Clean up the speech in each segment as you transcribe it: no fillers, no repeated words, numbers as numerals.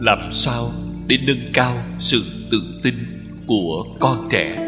Làm sao để nâng cao sự tự tin của con trẻ?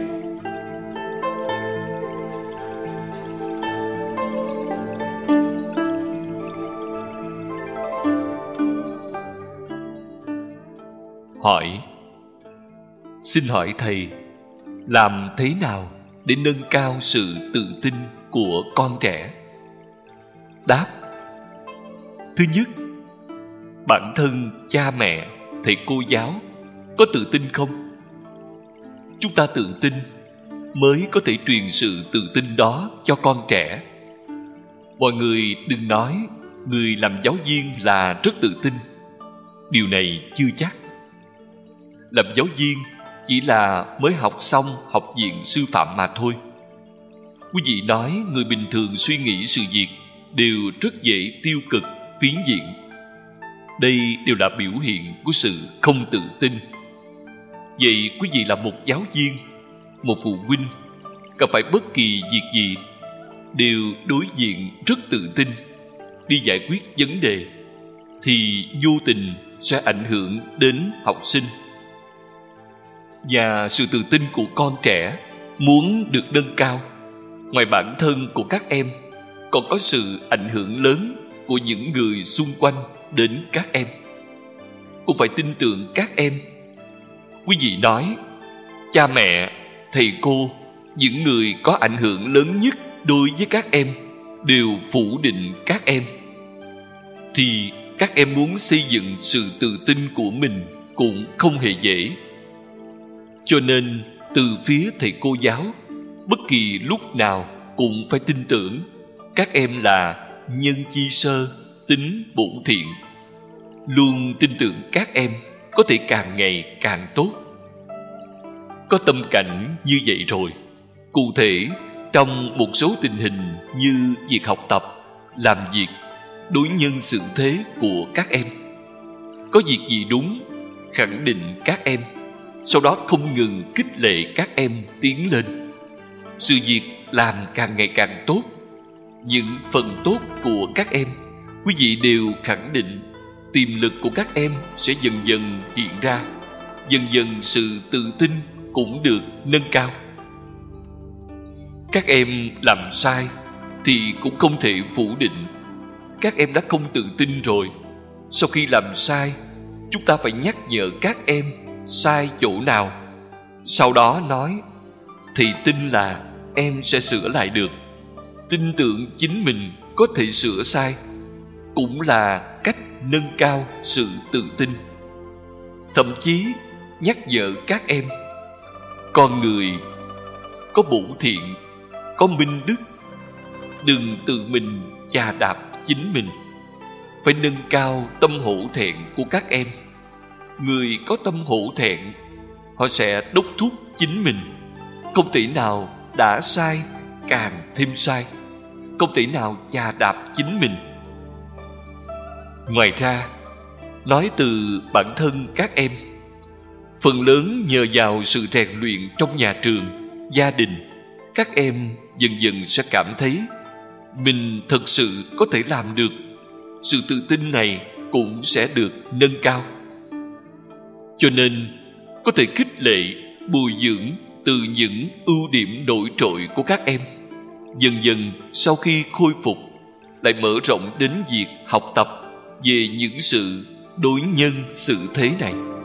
Hỏi: xin hỏi thầy, làm thế nào để nâng cao sự tự tin của con trẻ? Đáp: thứ nhất, bản thân cha mẹ, thầy cô giáo có tự tin không? Chúng ta tự tin mới có thể truyền sự tự tin đó cho con trẻ. Mọi người đừng nói người làm giáo viên là rất tự tin. Điều này chưa chắc. Làm giáo viên chỉ là mới học xong học viện sư phạm mà thôi. Quý vị nói người bình thường suy nghĩ sự việc đều rất dễ tiêu cực, phiến diện. Đây đều là biểu hiện của sự không tự tin. Vậy quý vị là một giáo viên, một phụ huynh, gặp phải bất kỳ việc gì đều đối diện rất tự tin, đi giải quyết vấn đề, thì vô tình sẽ ảnh hưởng đến học sinh. Và sự tự tin của con trẻ muốn được nâng cao, ngoài bản thân của các em, còn có sự ảnh hưởng lớn của những người xung quanh đến các em. Cũng phải tin tưởng các em. Quý vị nói cha mẹ, thầy cô, những người có ảnh hưởng lớn nhất đối với các em đều phủ định các em, thì các em muốn xây dựng sự tự tin của mình cũng không hề dễ. Cho nên từ phía thầy cô giáo, bất kỳ lúc nào cũng phải tin tưởng các em là nhân chi sơ, tính bổn thiện. Luôn tin tưởng các em có thể càng ngày càng tốt. Có tâm cảnh như vậy rồi, cụ thể trong một số tình hình như việc học tập, làm việc, đối nhân xử thế của các em, có việc gì đúng, khẳng định các em, sau đó không ngừng khích lệ các em tiến lên. Sự việc làm càng ngày càng tốt. Những phần tốt của các em, quý vị đều khẳng định, tiềm lực của các em sẽ dần dần hiện ra. Dần dần sự tự tin cũng được nâng cao. Các em làm sai thì cũng không thể phủ định. Các em đã không tự tin rồi, sau khi làm sai, chúng ta phải nhắc nhở các em sai chỗ nào. Sau đó nói, thì tin là em sẽ sửa lại được. Tin tưởng chính mình có thể sửa sai cũng là cách nâng cao sự tự tin. Thậm chí nhắc nhở các em, con người có bổn thiện, có minh đức, đừng tự mình chà đạp chính mình. Phải nâng cao tâm hổ thẹn của các em. Người có tâm hổ thẹn, họ sẽ đốc thúc chính mình. Không thể nào đã sai càng thêm sai, không thể nào chà đạp chính mình. Ngoài ra, nói từ bản thân các em, phần lớn nhờ vào sự rèn luyện trong nhà trường, gia đình, các em dần dần sẽ cảm thấy mình thật sự có thể làm được. Sự tự tin này cũng sẽ được nâng cao. Cho nên có thể khích lệ, bồi dưỡng từ những ưu điểm nổi trội của các em. Dần dần sau khi khôi phục, lại mở rộng đến việc học tập về những sự đối nhân xử thế này.